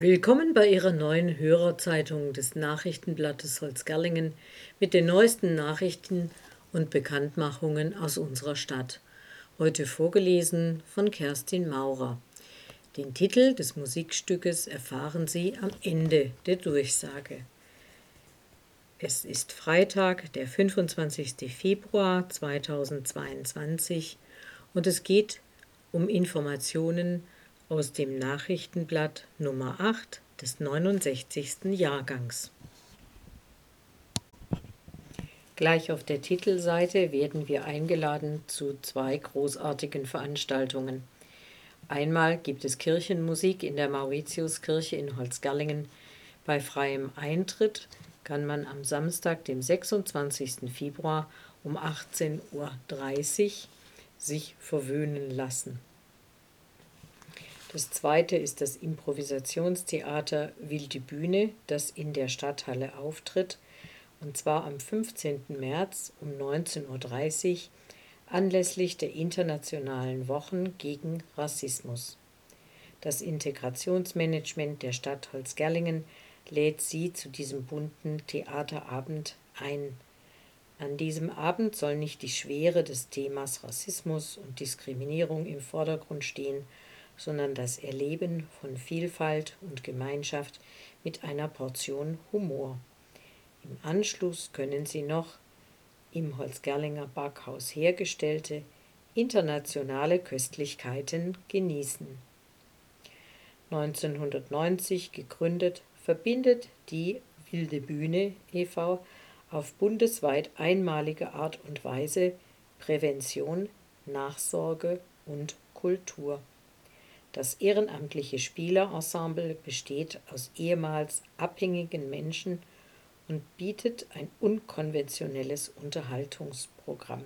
Willkommen bei Ihrer neuen Hörerzeitung des Nachrichtenblattes Holzgerlingen mit den neuesten Nachrichten und Bekanntmachungen aus unserer Stadt. Heute vorgelesen von Kerstin Maurer. Den Titel des Musikstückes erfahren Sie am Ende der Durchsage. Es ist Freitag, der 25. Februar 2022 und es geht um Informationen aus dem Nachrichtenblatt Nummer 8 des 69. Jahrgangs. Gleich auf der Titelseite werden wir eingeladen zu zwei großartigen Veranstaltungen. Einmal gibt es Kirchenmusik in der Mauritiuskirche in Holzgerlingen. Bei freiem Eintritt kann man am Samstag, dem 26. Februar um 18:30 Uhr sich verwöhnen lassen. Das zweite ist das Improvisationstheater Wilde Bühne, das in der Stadthalle auftritt, und zwar am 15. März um 19:30 Uhr anlässlich der Internationalen Wochen gegen Rassismus. Das Integrationsmanagement der Stadt Holzgerlingen lädt Sie zu diesem bunten Theaterabend ein. An diesem Abend soll nicht die Schwere des Themas Rassismus und Diskriminierung im Vordergrund stehen, sondern das Erleben von Vielfalt und Gemeinschaft mit einer Portion Humor. Im Anschluss können Sie noch im Holzgerlinger Backhaus hergestellte internationale Köstlichkeiten genießen. 1990 gegründet, verbindet die Wilde Bühne e.V. auf bundesweit einmalige Art und Weise Prävention, Nachsorge und Kultur. Das ehrenamtliche Spielerensemble besteht aus ehemals abhängigen Menschen und bietet ein unkonventionelles Unterhaltungsprogramm.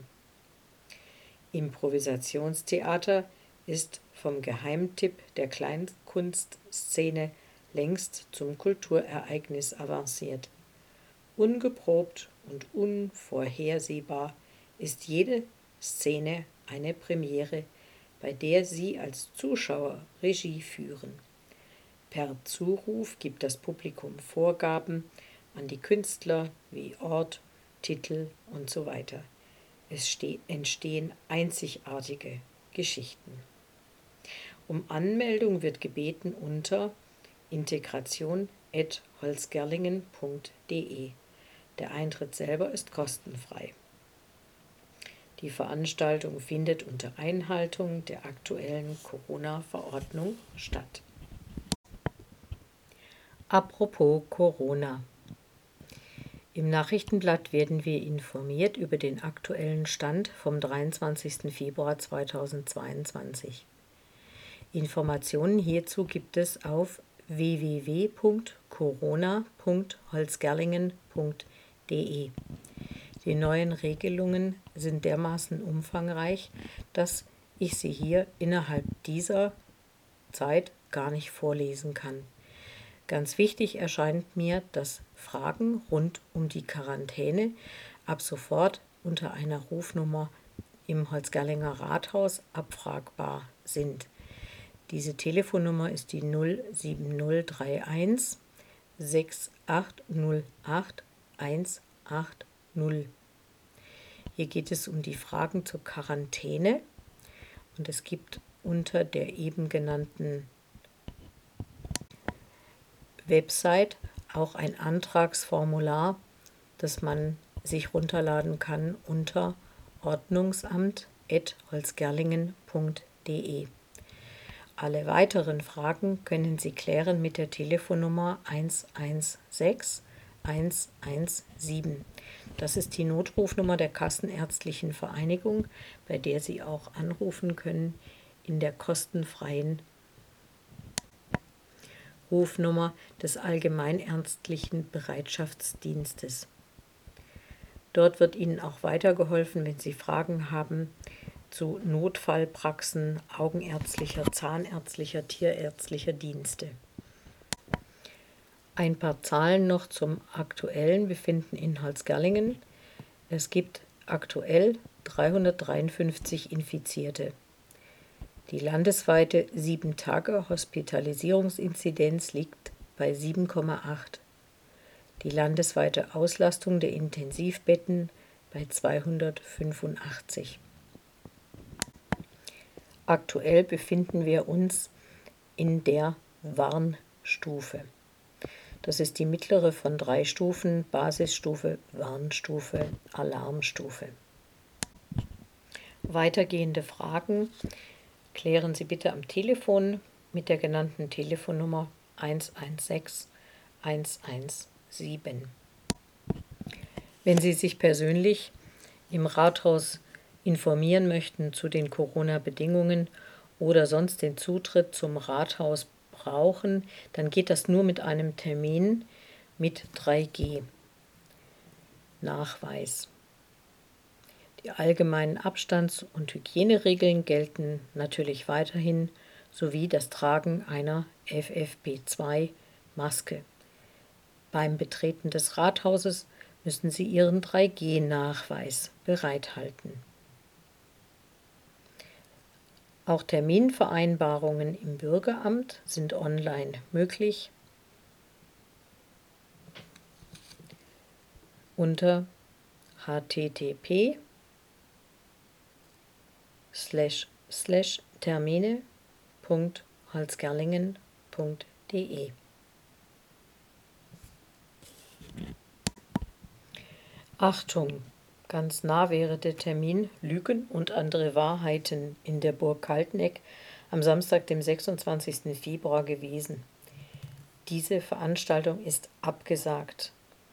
Improvisationstheater ist vom Geheimtipp der Kleinkunstszene längst zum Kulturereignis avanciert. Ungeprobt und unvorhersehbar ist jede Szene eine Premiere, bei der Sie als Zuschauer Regie führen. Per Zuruf gibt das Publikum Vorgaben an die Künstler wie Ort, Titel usw. Es entstehen einzigartige Geschichten. Um Anmeldung wird gebeten unter integration@holzgerlingen.de. Der Eintritt selber ist kostenfrei. Die Veranstaltung findet unter Einhaltung der aktuellen Corona-Verordnung statt. Apropos Corona. Im Nachrichtenblatt werden wir informiert über den aktuellen Stand vom 23. Februar 2022. Informationen hierzu gibt es auf www.corona.holzgerlingen.de. Die neuen Regelungen sind dermaßen umfangreich, dass ich sie hier innerhalb dieser Zeit gar nicht vorlesen kann. Ganz wichtig erscheint mir, dass Fragen rund um die Quarantäne ab sofort unter einer Rufnummer im Holzgerlinger Rathaus abfragbar sind. Diese Telefonnummer ist die 07031 6808 180. Hier geht es um die Fragen zur Quarantäne und es gibt unter der eben genannten Website auch ein Antragsformular, das man sich runterladen kann unter ordnungsamt@holzgerlingen.de. Alle weiteren Fragen können Sie klären mit der Telefonnummer 116 117. Das ist die Notrufnummer der Kassenärztlichen Vereinigung, bei der Sie auch anrufen können in der kostenfreien Rufnummer des Allgemeinärztlichen Bereitschaftsdienstes. Dort wird Ihnen auch weitergeholfen, wenn Sie Fragen haben zu Notfallpraxen, augenärztlicher, zahnärztlicher, tierärztlicher Dienste. Ein paar Zahlen noch zum aktuellen Befinden in Holzgerlingen. Es gibt aktuell 353 Infizierte. Die landesweite 7-Tage-Hospitalisierungsinzidenz liegt bei 7,8. Die landesweite Auslastung der Intensivbetten bei 285. Aktuell befinden wir uns in der Warnstufe. Das ist die mittlere von 3 Stufen: Basisstufe, Warnstufe, Alarmstufe. Weitergehende Fragen klären Sie bitte am Telefon mit der genannten Telefonnummer 116 117. Wenn Sie sich persönlich im Rathaus informieren möchten zu den Corona-Bedingungen oder sonst den Zutritt zum Rathaus brauchen, dann geht das nur mit einem Termin mit 3G-Nachweis. Die allgemeinen Abstands- und Hygieneregeln gelten natürlich weiterhin, sowie das Tragen einer FFP2-Maske. Beim Betreten des Rathauses müssen Sie Ihren 3G-Nachweis bereithalten. Auch Terminvereinbarungen im Bürgeramt sind online möglich unter http://termine.holzgerlingen.de. Achtung! Ganz nah wäre der Termin Lügen und andere Wahrheiten in der Burg Kalteneck am Samstag, dem 26. Februar gewesen. Diese Veranstaltung ist abgesagt.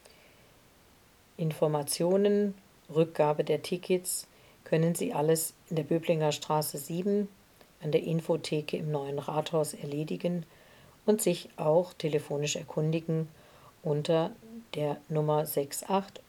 Informationen, Rückgabe der Tickets können Sie alles in der Böblinger Straße 7 an der Infotheke im Neuen Rathaus erledigen und sich auch telefonisch erkundigen unter der Nummer 68080.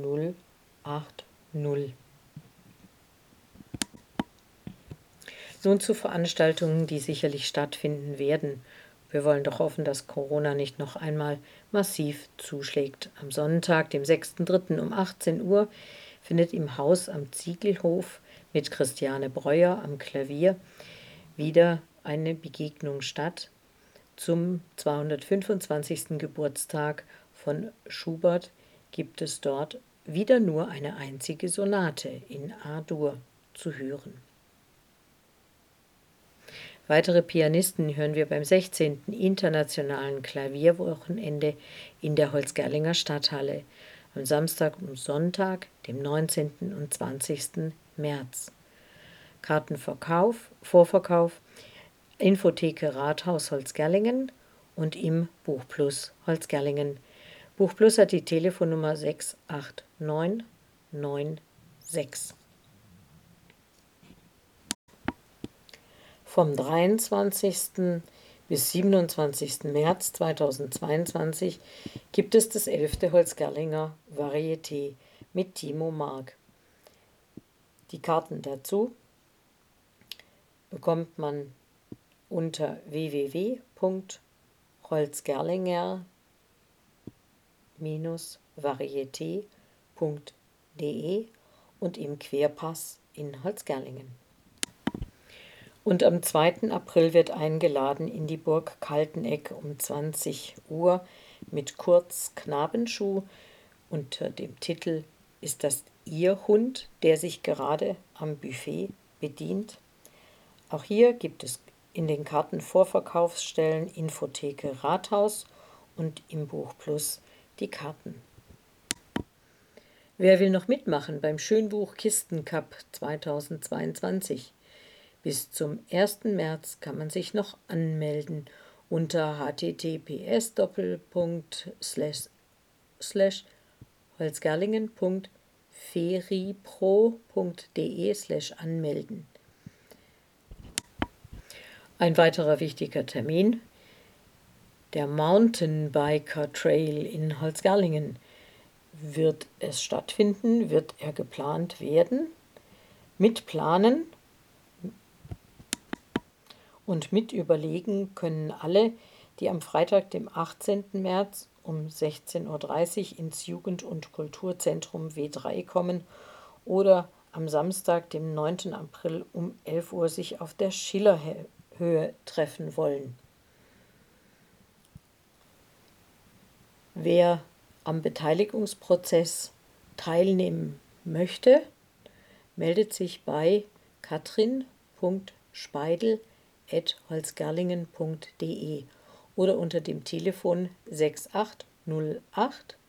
Nun zu Veranstaltungen, die sicherlich stattfinden werden. Wir wollen doch hoffen, dass Corona nicht noch einmal massiv zuschlägt. Am Sonntag, dem 6.3. um 18 Uhr findet im Haus am Ziegelhof mit Christiane Breuer am Klavier wieder eine Begegnung statt zum 225. Geburtstag von Schubert. Gibt es dort wieder nur eine einzige Sonate in A-Dur zu hören. Weitere Pianisten hören wir beim 16. Internationalen Klavierwochenende in der Holzgerlinger Stadthalle am Samstag und Sonntag, dem 19. und 20. März. Kartenverkauf, Vorverkauf, Infotheke Rathaus Holzgerlingen und im Buchplus Holzgerlingen. Buchplus hat die Telefonnummer 68996. Vom 23. bis 27. März 2022 gibt es das 11. Holzgerlinger Varieté mit Timo Mark. Die Karten dazu bekommt man unter www.holzgerlinger-varieté.de und im Querpass in Holzgerlingen. Und am 2. April wird eingeladen in die Burg Kalteneck um 20 Uhr mit Kurz Knabenschuh. Unter dem Titel Ist das Ihr Hund, der sich gerade am Buffet bedient? Auch hier gibt es in den Kartenvorverkaufsstellen Infotheke Rathaus und im Buchplus die Karten. Wer will noch mitmachen beim Schönbuch Kistencup 2022? Bis zum 1. März kann man sich noch anmelden unter https://holzgerlingen.feripro.de/anmelden. Ein weiterer wichtiger Termin: der Mountainbiker Trail in Holzgerlingen. Wird es stattfinden? Wird er geplant werden? Mitplanen und mit überlegen können alle, die am Freitag, dem 18. März um 16:30 Uhr ins Jugend- und Kulturzentrum W3 kommen oder am Samstag, dem 9. April um 11 Uhr sich auf der Schillerhöhe treffen wollen. Wer am Beteiligungsprozess teilnehmen möchte, meldet sich bei katrin.speidel@holzgerlingen.de oder unter dem Telefon 6808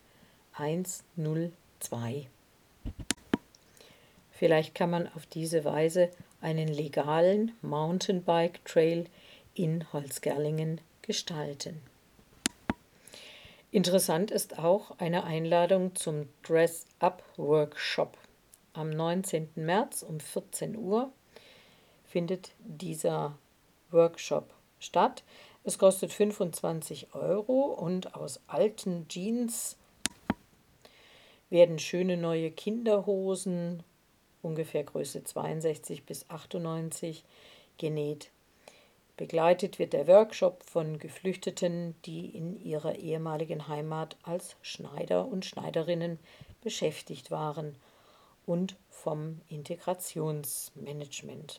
102. Vielleicht kann man auf diese Weise einen legalen Mountainbike-Trail in Holzgerlingen gestalten. Interessant ist auch eine Einladung zum Dress-Up-Workshop. Am 19. März um 14 Uhr findet dieser Workshop statt. Es kostet 25 € und aus alten Jeans werden schöne neue Kinderhosen, ungefähr Größe 62 bis 98, genäht. Begleitet wird der Workshop von Geflüchteten, die in ihrer ehemaligen Heimat als Schneider und Schneiderinnen beschäftigt waren, und vom Integrationsmanagement.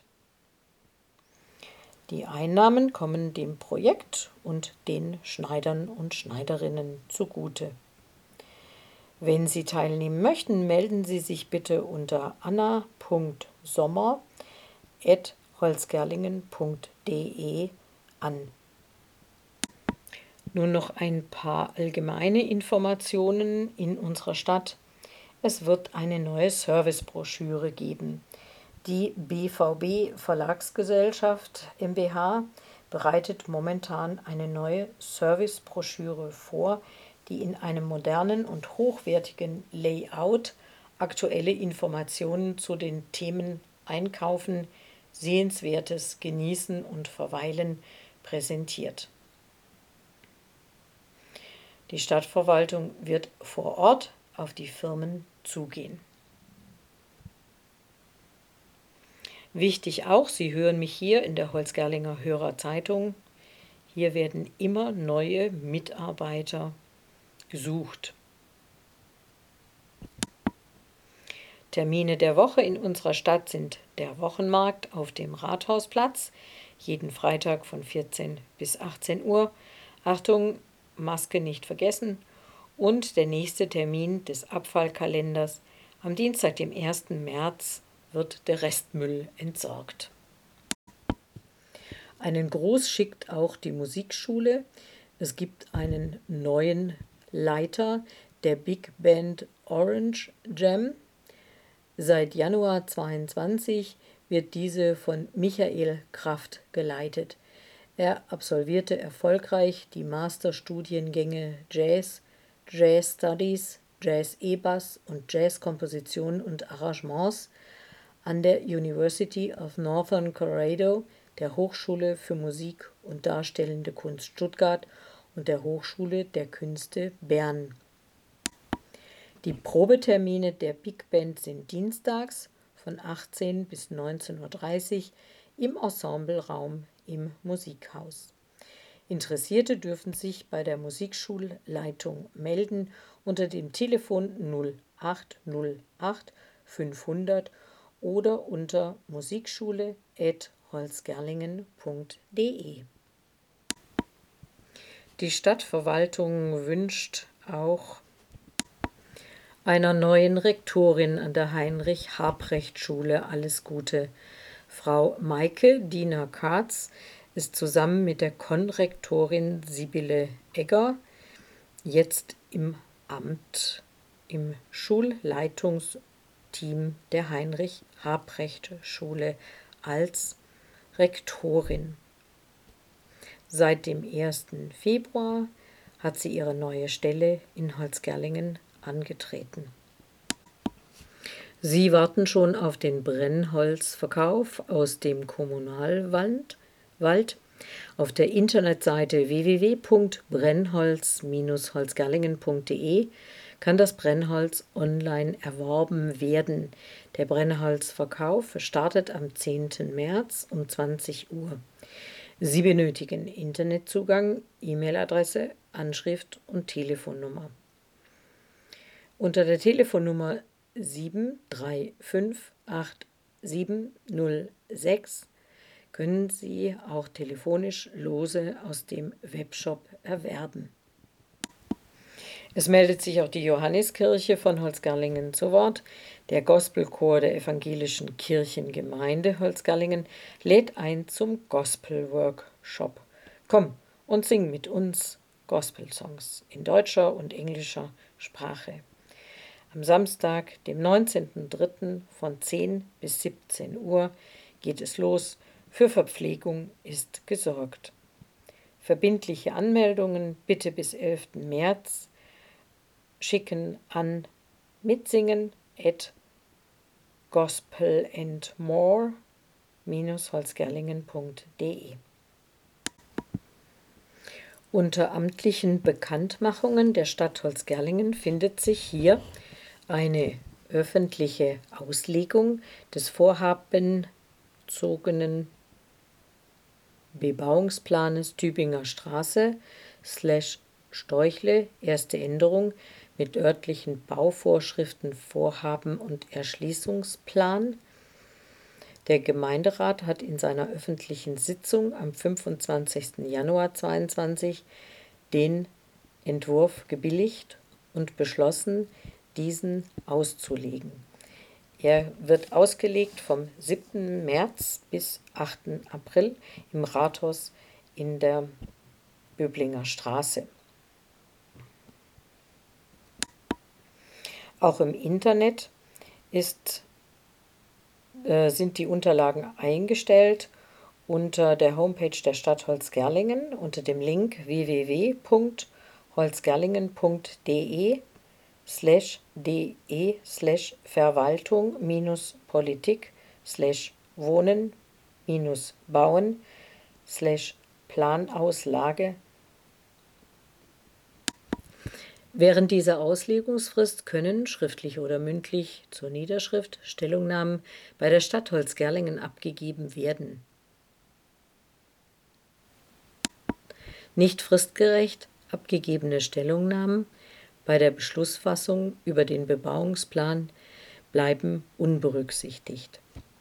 Die Einnahmen kommen dem Projekt und den Schneidern und Schneiderinnen zugute. Wenn Sie teilnehmen möchten, melden Sie sich bitte unter anna.sommer@holzgerlingen.de an. Nun noch ein paar allgemeine Informationen in unserer Stadt. Es wird eine neue Servicebroschüre geben. Die BVB Verlagsgesellschaft mbH bereitet momentan eine neue Servicebroschüre vor, die in einem modernen und hochwertigen Layout aktuelle Informationen zu den Themen Einkaufen, Sehenswertes, Genießen und Verweilen präsentiert. Die Stadtverwaltung wird vor Ort auf die Firmen zugehen. Wichtig auch, Sie hören mich hier in der Holzgerlinger Hörerzeitung. Hier werden immer neue Mitarbeiter gesucht. Termine der Woche in unserer Stadt sind der Wochenmarkt auf dem Rathausplatz, jeden Freitag von 14 bis 18 Uhr. Achtung, Maske nicht vergessen. Und der nächste Termin des Abfallkalenders am Dienstag, dem 1. März, wird der Restmüll entsorgt. Einen Gruß schickt auch die Musikschule. Es gibt einen neuen Leiter der Big Band Orange Jam. Seit Januar 2022 wird diese von Michael Kraft geleitet. Er absolvierte erfolgreich die Masterstudiengänge Jazz, Jazz Studies, Jazz E-Bass und Jazzkomposition und Arrangements an der University of Northern Colorado, der Hochschule für Musik und Darstellende Kunst Stuttgart und der Hochschule der Künste Bern. Die Probetermine der Big Band sind dienstags von 18 bis 19:30 Uhr im Ensembleraum im Musikhaus. Interessierte dürfen sich bei der Musikschulleitung melden unter dem Telefon 0808 500 oder unter musikschule@holzgerlingen.de. Die Stadtverwaltung wünscht auch einer neuen Rektorin an der Heinrich-Habrecht-Schule alles Gute. Frau Maike Diener-Katz ist zusammen mit der Konrektorin Sibylle Egger jetzt im Amt im Schulleitungsteam der Heinrich-Habrecht-Schule als Rektorin. Seit dem 1. Februar hat sie ihre neue Stelle in Holzgerlingen angetreten. Sie warten schon auf den Brennholzverkauf aus dem Kommunalwald. Auf der Internetseite www.brennholz-holzgerlingen.de kann das Brennholz online erworben werden. Der Brennholzverkauf startet am 10. März um 20 Uhr. Sie benötigen Internetzugang, E-Mail-Adresse, Anschrift und Telefonnummer. Unter der Telefonnummer 07358706 können Sie auch telefonisch Lose aus dem Webshop erwerben. Es meldet sich auch die Johanniskirche von Holzgerlingen zu Wort. Der Gospelchor der Evangelischen Kirchengemeinde Holzgerlingen lädt ein zum Gospel-Workshop. Komm und sing mit uns Gospel-Songs in deutscher und englischer Sprache. Am Samstag, dem 19.03. von 10 bis 17 Uhr geht es los. Für Verpflegung ist gesorgt. Verbindliche Anmeldungen bitte bis 11. März schicken an mitsingen@gospelandmore-holzgerlingen.de. Unter amtlichen Bekanntmachungen der Stadt Holzgerlingen findet sich hier eine öffentliche Auslegung des vorhabenzogenen Bebauungsplanes Tübinger Straße / Storchle, erste Änderung mit örtlichen Bauvorschriften, Vorhaben und Erschließungsplan. Der Gemeinderat hat in seiner öffentlichen Sitzung am 25. Januar 2022 den Entwurf gebilligt und beschlossen, diesen auszulegen. Er wird ausgelegt vom 7. März bis 8. April im Rathaus in der Böblinger Straße. Auch im Internet sind die Unterlagen eingestellt unter der Homepage der Stadt Holzgerlingen unter dem Link www.holzgerlingen.de/de/verwaltung-politik/wohnen-bauen/Planauslage. Während dieser Auslegungsfrist können, schriftlich oder mündlich zur Niederschrift, Stellungnahmen bei der Stadt Holzgerlingen abgegeben werden. Nicht fristgerecht abgegebene Stellungnahmen bei der Beschlussfassung über den Bebauungsplan bleiben unberücksichtigt.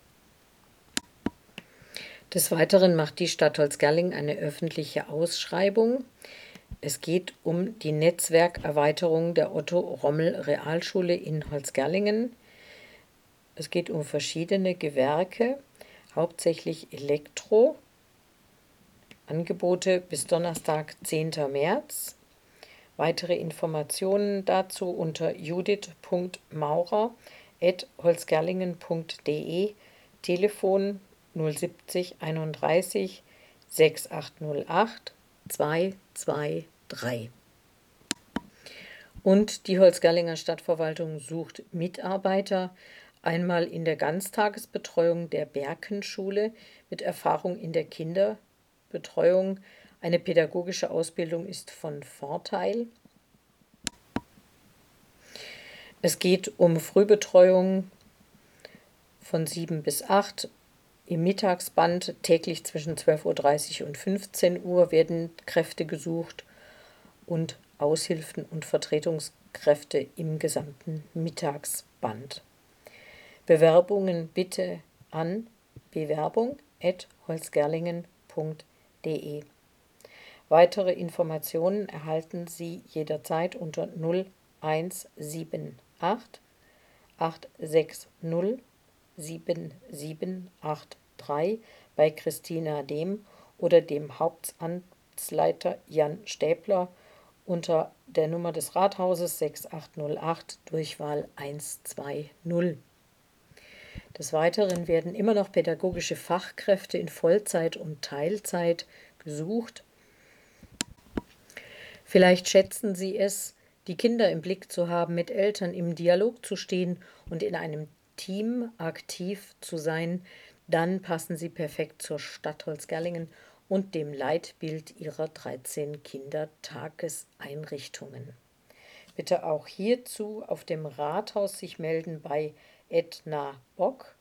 Des Weiteren macht die Stadt Holzgerlingen eine öffentliche Ausschreibung. Es geht um die Netzwerkerweiterung der Otto-Rommel-Realschule in Holzgerlingen. Es geht um verschiedene Gewerke, hauptsächlich Elektro. Angebote bis Donnerstag, 10. März. Weitere Informationen dazu unter judith.maurer@holzgerlingen.de, Telefon 070 31 6808 223. Und die Holzgerlinger Stadtverwaltung sucht Mitarbeiter, einmal in der Ganztagesbetreuung der Berkenschule mit Erfahrung in der Kinderbetreuung. Eine pädagogische Ausbildung ist von Vorteil. Es geht um Frühbetreuung von 7 bis 8. Im Mittagsband täglich zwischen 12:30 Uhr und 15 Uhr werden Kräfte gesucht und Aushilfen und Vertretungskräfte im gesamten Mittagsband. Bewerbungen bitte an bewerbung@holzgerlingen.de. Weitere Informationen erhalten Sie jederzeit unter 0178 860 7783 bei Christina Dehm oder dem Hauptamtsleiter Jan Stäbler unter der Nummer des Rathauses 6808 Durchwahl 120. Des Weiteren werden immer noch pädagogische Fachkräfte in Vollzeit und Teilzeit gesucht. Vielleicht schätzen Sie es, die Kinder im Blick zu haben, mit Eltern im Dialog zu stehen und in einem Team aktiv zu sein, dann passen Sie perfekt zur Stadt Holzgerlingen und dem Leitbild ihrer 13 Kindertageseinrichtungen. Bitte auch hierzu auf dem Rathaus sich melden bei Edna Bock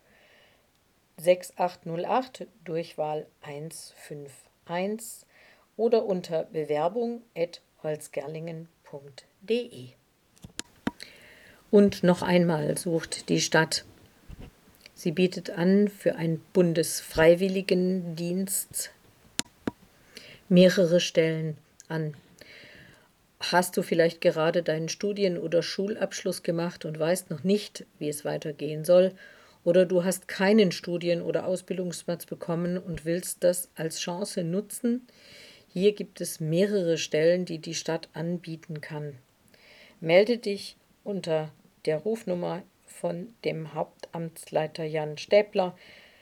6808 Durchwahl 151 oder unter bewerbung@holzgerlingen.de. Und noch einmal sucht die Stadt. Sie bietet an für einen Bundesfreiwilligendienst mehrere Stellen an. Hast du vielleicht gerade deinen Studien- oder Schulabschluss gemacht und weißt noch nicht, wie es weitergehen soll? Oder du hast keinen Studien- oder Ausbildungsplatz bekommen und willst das als Chance nutzen? Hier gibt es mehrere Stellen, die die Stadt anbieten kann. Melde dich unter der Rufnummer von dem Hauptamtsleiter Jan Stäbler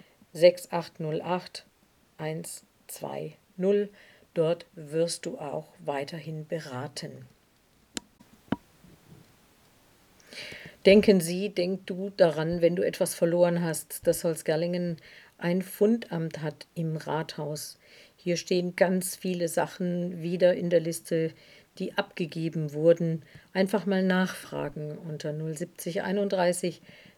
6808 120. Dort wirst du auch weiterhin beraten. Denk du daran, wenn du etwas verloren hast, dass Holzgerlingen ein Fundamt hat im Rathaus. Hier stehen ganz viele Sachen wieder in der Liste, die abgegeben wurden. Einfach mal nachfragen unter 070 31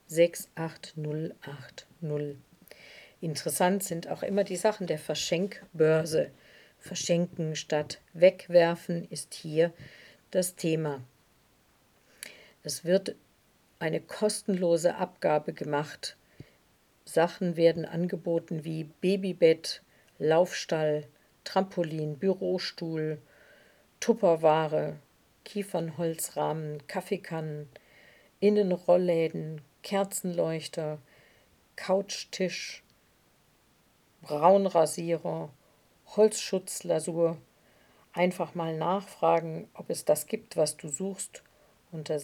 68080. Interessant sind auch immer die Sachen der Verschenkbörse. Verschenken statt wegwerfen ist hier das Thema. Es wird eine kostenlose Abgabe gemacht. Sachen werden angeboten wie Babybett, Laufstall, Trampolin, Bürostuhl, Tupperware, Kiefernholzrahmen, Kaffeekannen, Innenrollläden, Kerzenleuchter, Couchtisch, Braunrasierer, Holzschutzlasur. Einfach mal nachfragen, ob es das gibt, was du suchst, unter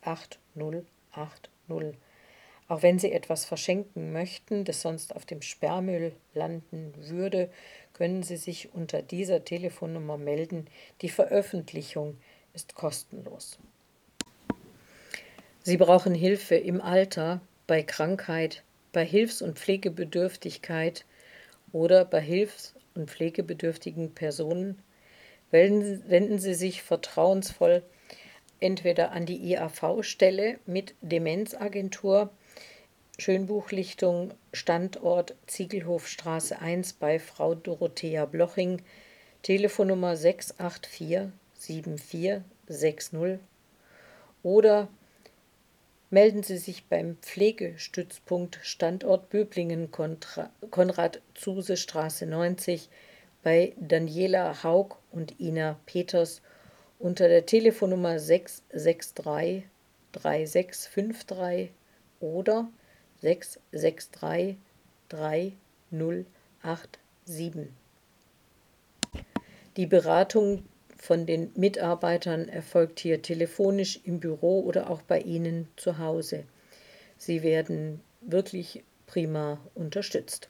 68080. Auch wenn Sie etwas verschenken möchten, das sonst auf dem Sperrmüll landen würde, können Sie sich unter dieser Telefonnummer melden. Die Veröffentlichung ist kostenlos. Sie brauchen Hilfe im Alter, bei Krankheit, bei Hilfs- und Pflegebedürftigkeit oder bei hilfs- und pflegebedürftigen Personen. Wenden Sie sich vertrauensvoll entweder an die IAV-Stelle mit Demenzagentur, Schönbuchlichtung, Standort Ziegelhofstraße 1 bei Frau Dorothea Bloching, Telefonnummer 684 7460, oder melden Sie sich beim Pflegestützpunkt Standort Böblingen, Konrad-Zuse-Straße 90 bei Daniela Haug und Ina Peters unter der Telefonnummer 663 3653 oder 663 3087. Die Beratung von den Mitarbeitern erfolgt hier telefonisch im Büro oder auch bei Ihnen zu Hause. Sie werden wirklich prima unterstützt.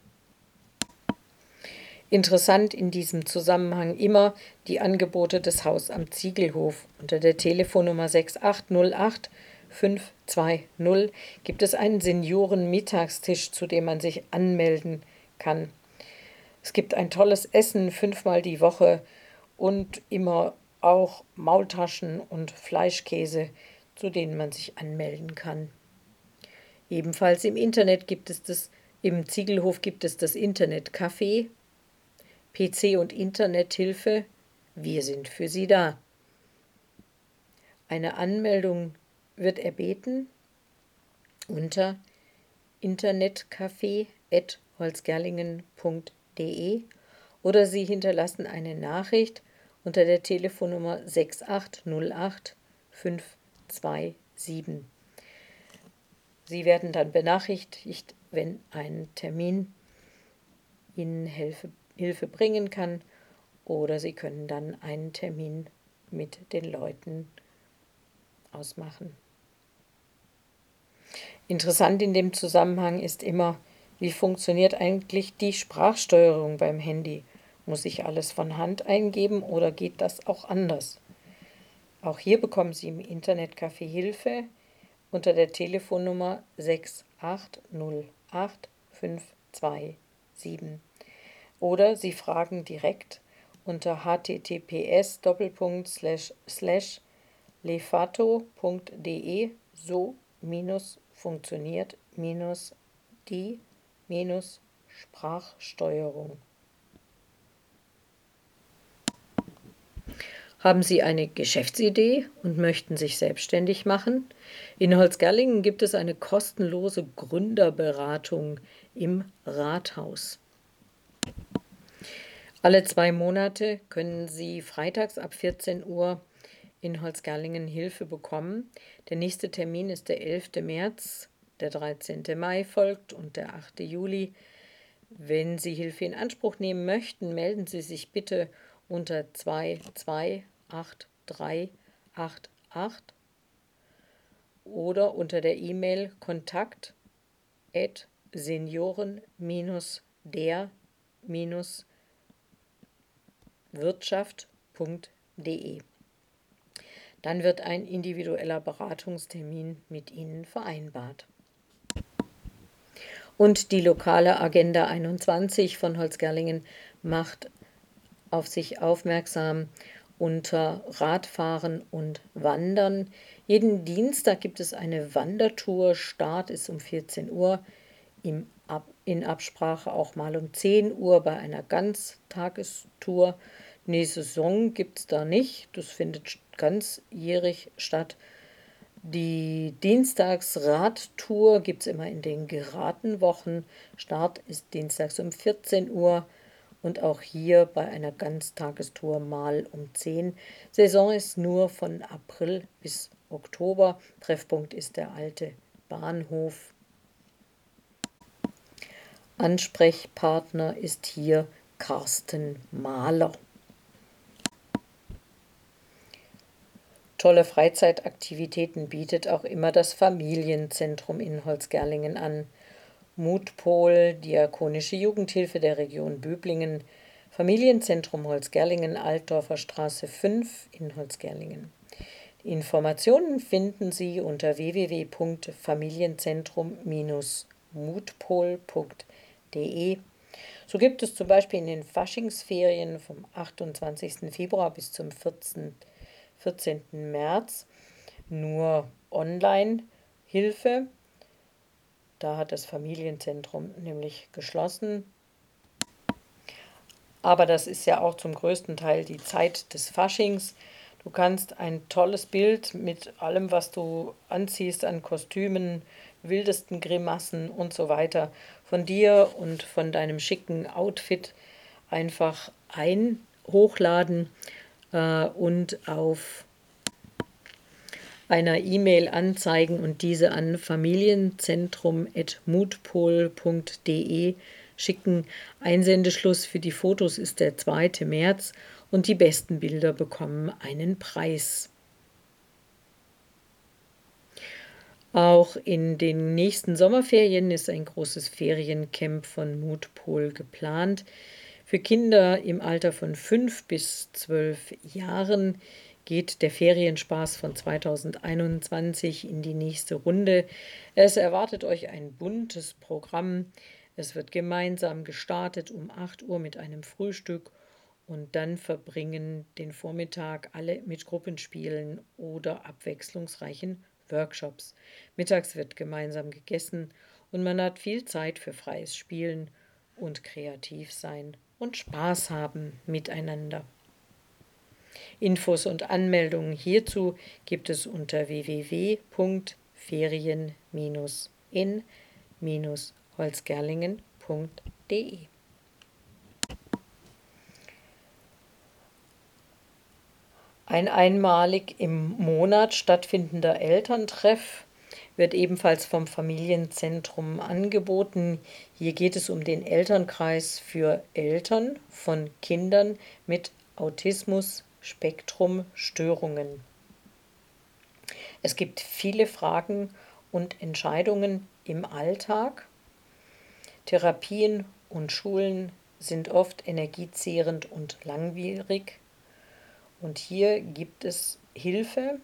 Interessant in diesem Zusammenhang immer die Angebote des Hausamts Ziegelhof. Unter der Telefonnummer 6808 520 gibt es einen Senioren-Mittagstisch, zu dem man sich anmelden kann. Es gibt ein tolles Essen 5-mal die Woche und immer auch Maultaschen und Fleischkäse, zu denen man sich anmelden kann. Ebenfalls im Ziegelhof gibt es das Internetcafé, PC- und Internethilfe. Wir sind für Sie da. Eine Anmeldung wird erbeten unter internetcafé@holzgerlingen.de oder Sie hinterlassen eine Nachricht unter der Telefonnummer 6808 527. Sie werden dann benachrichtigt, wenn ein Termin Ihnen Hilfe bringen kann, oder Sie können dann einen Termin mit den Leuten ausmachen. Interessant in dem Zusammenhang ist immer, wie funktioniert eigentlich die Sprachsteuerung beim Handy? Muss ich alles von Hand eingeben oder geht das auch anders? Auch hier bekommen Sie im Internetcafé Hilfe unter der Telefonnummer 6808 527. Oder Sie fragen direkt unter https://lefato.de so-funktioniert-die-Sprachsteuerung. Haben Sie eine Geschäftsidee und möchten sich selbstständig machen? In Holzgerlingen gibt es eine kostenlose Gründerberatung im Rathaus. Alle 2 Monate können Sie freitags ab 14 Uhr in Holzgerlingen Hilfe bekommen. Der nächste Termin ist der 11. März, der 13. Mai folgt und der 8. Juli. Wenn Sie Hilfe in Anspruch nehmen möchten, melden Sie sich bitte unter 228388 oder unter der E-Mail kontakt@senioren-der-wirtschaft.de. Dann wird ein individueller Beratungstermin mit Ihnen vereinbart. Und die lokale Agenda 21 von Holzgerlingen macht auf sich aufmerksam unter Radfahren und Wandern. Jeden Dienstag gibt es eine Wandertour. Start ist um 14 Uhr, in Absprache auch mal um 10 Uhr bei einer Ganztagestour. Eine Saison gibt es da nicht, das findet ganzjährig statt. Die Dienstagsradtour gibt es immer in den geraden Wochen. Start ist dienstags um 14 Uhr und auch hier bei einer Ganztagestour mal um 10. Saison ist nur von April bis Oktober. Treffpunkt ist der alte Bahnhof. Ansprechpartner ist hier Carsten Mahler. Tolle Freizeitaktivitäten bietet auch immer das Familienzentrum in Holzgerlingen an. Mutpol, Diakonische Jugendhilfe der Region Böblingen, Familienzentrum Holzgerlingen, Altdorfer Straße 5 in Holzgerlingen. Die Informationen finden Sie unter www.familienzentrum-mutpol.de. So gibt es zum Beispiel in den Faschingsferien vom 28. Februar bis zum 14. März nur Online-Hilfe. Da hat das Familienzentrum nämlich geschlossen. Aber das ist ja auch zum größten Teil die Zeit des Faschings. Du kannst ein tolles Bild mit allem, was du anziehst an Kostümen, wildesten Grimassen und so weiter, von dir und von deinem schicken Outfit einfach hochladen und auf einer E-Mail anzeigen und diese an familienzentrum@mutpol.de schicken. Einsendeschluss für die Fotos ist der 2. März und die besten Bilder bekommen einen Preis. Auch in den nächsten Sommerferien ist ein großes Feriencamp von Mutpol geplant. Für Kinder im Alter von 5 bis 12 Jahren geht der Ferienspaß von 2021 in die nächste Runde. Es erwartet euch ein buntes Programm. Es wird gemeinsam gestartet um 8 Uhr mit einem Frühstück und dann verbringen den Vormittag alle mit Gruppenspielen oder abwechslungsreichen Workshops. Mittags wird gemeinsam gegessen und man hat viel Zeit für freies Spielen und kreativ sein und Spaß haben miteinander. Infos und Anmeldungen hierzu gibt es unter www.ferien-in-holzgerlingen.de. Ein einmalig im Monat stattfindender Elterntreff wird ebenfalls vom Familienzentrum angeboten. Hier geht es um den Elternkreis für Eltern von Kindern mit Autismus-Spektrum-Störungen. Es gibt viele Fragen und Entscheidungen im Alltag. Therapien und Schulen sind oft energiezehrend und langwierig. Und hier gibt es Hilfe.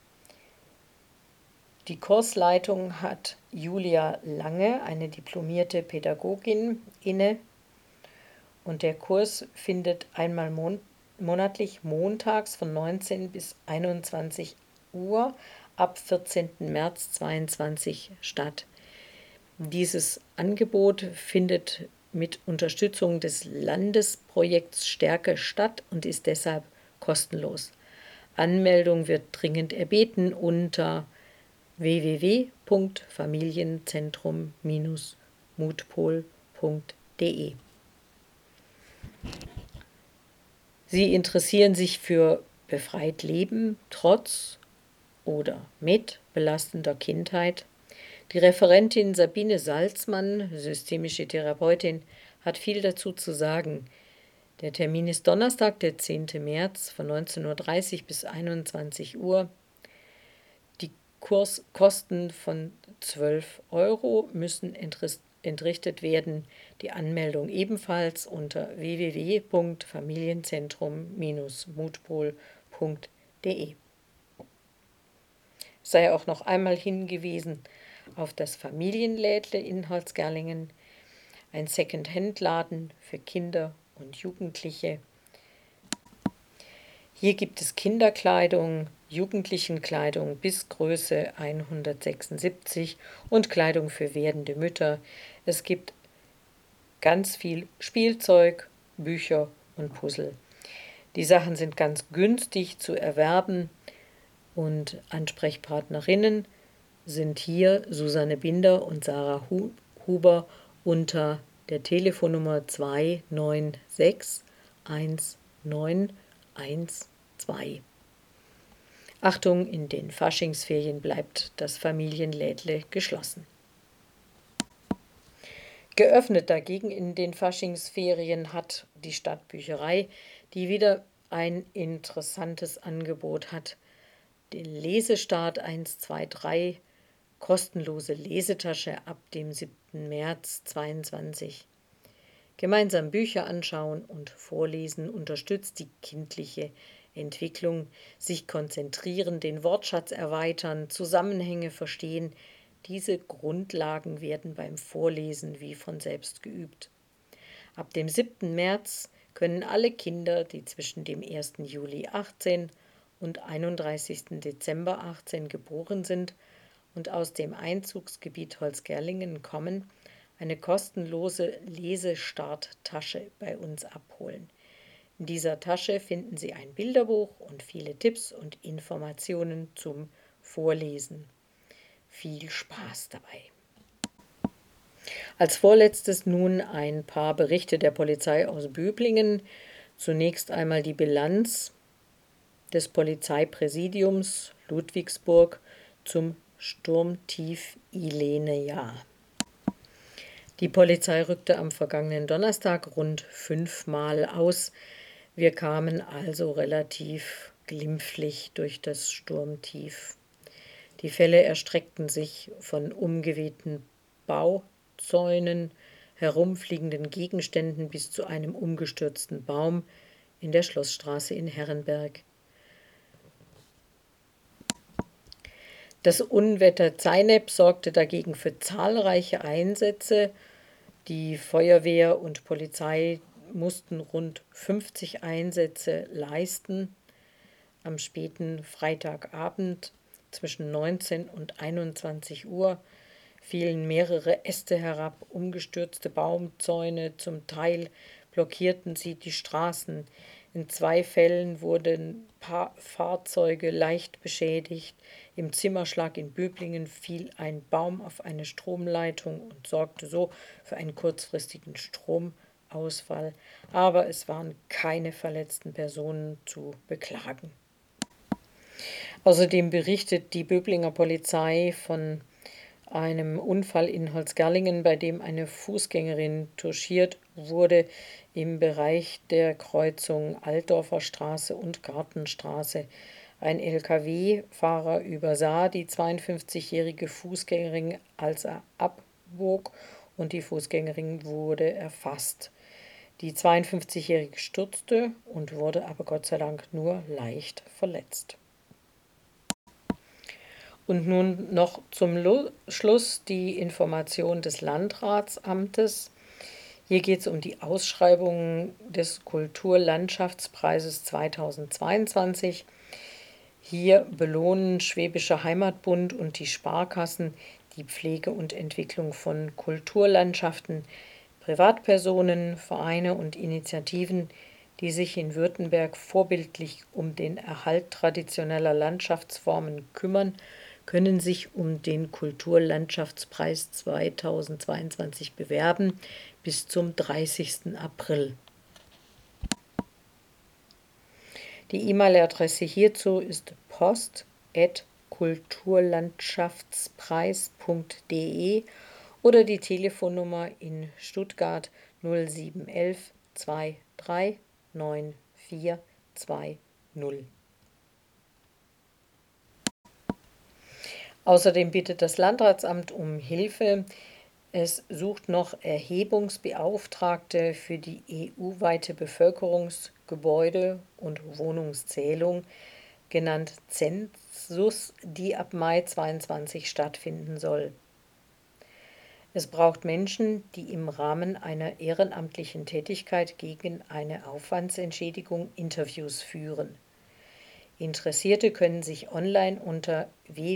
Die Kursleitung hat Julia Lange, eine diplomierte Pädagogin, inne. Und der Kurs findet einmal monatlich montags von 19 bis 21 Uhr ab 14. März 2022 statt. Dieses Angebot findet mit Unterstützung des Landesprojekts Stärke statt und ist deshalb kostenlos. Anmeldung wird dringend erbeten unter www.familienzentrum-mutpol.de. Sie interessieren sich für befreit Leben trotz oder mit belastender Kindheit. Die Referentin Sabine Salzmann, systemische Therapeutin, hat viel dazu zu sagen. Der Termin ist Donnerstag, der 10. März von 19:30 Uhr bis 21 Uhr. Die Kurskosten von 12 Euro müssen entrichtet werden. Die Anmeldung ebenfalls unter www.familienzentrum-mutpol.de. Sei auch noch einmal hingewiesen auf das Familienlädle in Holzgerlingen, ein Second-Hand-Laden für Kinder und Jugendliche. Hier gibt es Kinderkleidung, Jugendlichenkleidung bis Größe 176 und Kleidung für werdende Mütter. Es gibt ganz viel Spielzeug, Bücher und Puzzle. Die Sachen sind ganz günstig zu erwerben und Ansprechpartnerinnen sind hier Susanne Binder und Sarah Huber unter der Telefonnummer 296 1912. Achtung, in den Faschingsferien bleibt das Familienlädle geschlossen. Geöffnet dagegen in den Faschingsferien hat die Stadtbücherei, die wieder ein interessantes Angebot hat. Den Lesestart 1, 2, 3, kostenlose Lesetasche ab dem 7. März 2022. Gemeinsam Bücher anschauen und vorlesen unterstützt die kindliche Entwicklung, sich konzentrieren, den Wortschatz erweitern, Zusammenhänge verstehen. Diese Grundlagen werden beim Vorlesen wie von selbst geübt. Ab dem 7. März können alle Kinder, die zwischen dem 1. Juli 18 und 31. Dezember 18 geboren sind und aus dem Einzugsgebiet Holzgerlingen kommen, eine kostenlose Lesestarttasche bei uns abholen. In dieser Tasche finden Sie ein Bilderbuch und viele Tipps und Informationen zum Vorlesen. Viel Spaß dabei! Als vorletztes nun ein paar Berichte der Polizei aus Böblingen. Zunächst einmal die Bilanz des Polizeipräsidiums Ludwigsburg zum Sturmtief Ilenia. Die Polizei rückte am vergangenen Donnerstag rund 5-mal aus. Wir kamen also relativ glimpflich durch das Sturmtief. Die Fälle erstreckten sich von umgewehten Bauzäunen, herumfliegenden Gegenständen bis zu einem umgestürzten Baum in der Schlossstraße in Herrenberg. Das Unwetter Zeynep sorgte dagegen für zahlreiche Einsätze. Die Feuerwehr und Polizei mussten rund 50 Einsätze leisten. Am späten Freitagabend zwischen 19 und 21 Uhr fielen mehrere Äste herab, umgestürzte Baumzäune, zum Teil blockierten sie die Straßen. In 2 Fällen wurden Fahrzeuge leicht beschädigt. Im Zimmerschlag in Böblingen fiel ein Baum auf eine Stromleitung und sorgte so für einen kurzfristigen Stromausfall. Aber es waren keine verletzten Personen zu beklagen. Außerdem berichtet die Böblinger Polizei von einem Unfall in Holzgerlingen, bei dem eine Fußgängerin touchiert wurde im Bereich der Kreuzung Altdorfer Straße und Gartenstraße. Ein Lkw-Fahrer übersah die 52-jährige Fußgängerin, als er abbog, und die Fußgängerin wurde erfasst. Die 52-jährige stürzte und wurde aber Gott sei Dank nur leicht verletzt. Und nun noch zum Schluss die Information des Landratsamtes. Hier geht es um die Ausschreibung des Kulturlandschaftspreises 2022. Hier belohnen Schwäbischer Heimatbund und die Sparkassen die Pflege und Entwicklung von Kulturlandschaften. Privatpersonen, Vereine und Initiativen, die sich in Württemberg vorbildlich um den Erhalt traditioneller Landschaftsformen kümmern, können sich um den Kulturlandschaftspreis 2022 bewerben bis zum 30. April. Die E-Mail-Adresse hierzu ist post@kulturlandschaftspreis.de oder die Telefonnummer in Stuttgart 0711 23 9420. Außerdem bittet das Landratsamt um Hilfe. Es sucht noch Erhebungsbeauftragte für die EU-weite Bevölkerungsgebäude- und Wohnungszählung, genannt Zensus, die ab Mai 2022 stattfinden soll. Es braucht Menschen, die im Rahmen einer ehrenamtlichen Tätigkeit gegen eine Aufwandsentschädigung Interviews führen. Interessierte können sich online unter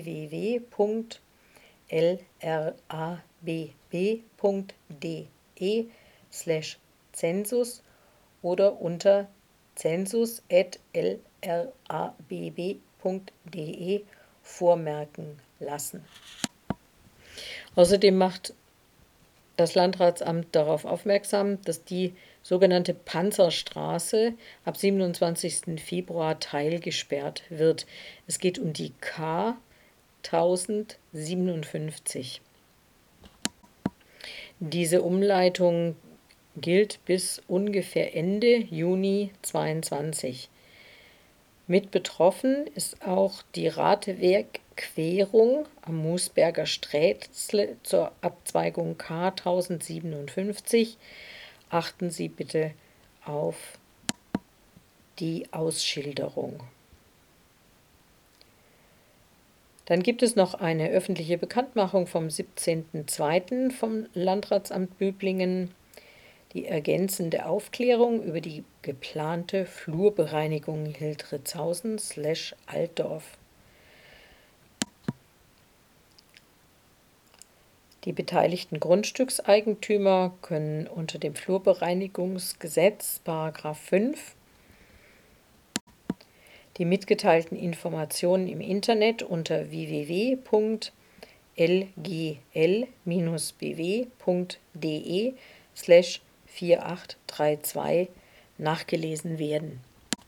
www.lrabb.de/Zensus oder unter census@lrabb.de vormerken lassen. Außerdem macht das Landratsamt darauf aufmerksam, dass die sogenannte Panzerstraße ab 27. Februar teilgesperrt wird. Es geht um die K 1057. Diese Umleitung gilt bis ungefähr Ende Juni 2022. Mit betroffen ist auch die Radwegquerung am Moosberger Strätzle zur Abzweigung K 1057. Achten Sie bitte auf die Ausschilderung. Dann gibt es noch eine öffentliche Bekanntmachung vom 17.02. vom Landratsamt Böblingen. Die ergänzende Aufklärung über die geplante Flurbereinigung Hildritzhausen/Altdorf. Die beteiligten Grundstückseigentümer können unter dem Flurbereinigungsgesetz § 5 die mitgeteilten Informationen im Internet unter www.lgl-bw.de/4832 nachgelesen werden.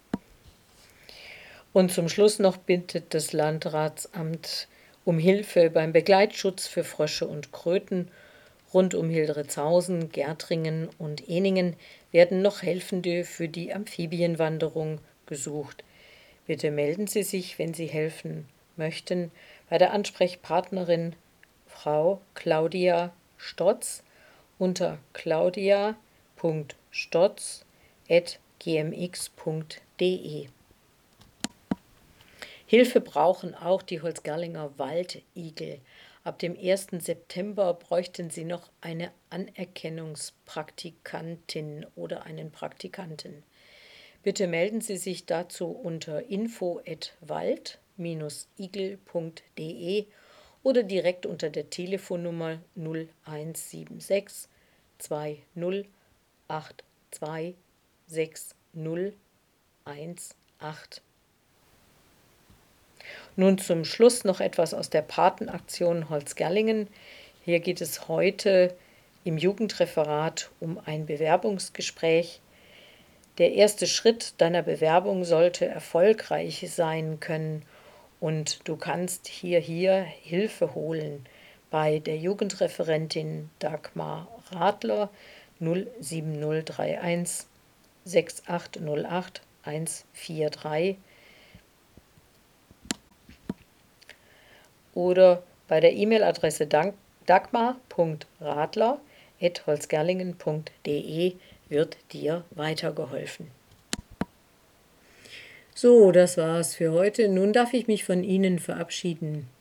Und zum Schluss noch bittet das Landratsamt um Hilfe beim Begleitschutz für Frösche und Kröten. Rund um Hildritzhausen, Gärtringen und Eningen werden noch Helfende für die Amphibienwanderung gesucht. Bitte melden Sie sich, wenn Sie helfen möchten, bei der Ansprechpartnerin Frau Claudia Stotz unter claudia.stotz@gmx.de. Hilfe brauchen auch die Holzgerlinger Waldigel. Ab dem 1. September bräuchten sie noch eine Anerkennungspraktikantin oder einen Praktikanten. Bitte melden Sie sich dazu unter info@wald-igel.de oder direkt unter der Telefonnummer 0176 20 82 6018. Nun zum Schluss noch etwas aus der Patenaktion Holzgerlingen. Hier geht es heute im Jugendreferat um ein Bewerbungsgespräch. Der erste Schritt deiner Bewerbung sollte erfolgreich sein können und du kannst hier Hilfe holen bei der Jugendreferentin Dagmar Radler 07031 6808 143 oder bei der E-Mail-Adresse dagmar.radler@holzgerlingen.de wird dir weitergeholfen. So, das war's für heute. Nun darf ich mich von Ihnen verabschieden.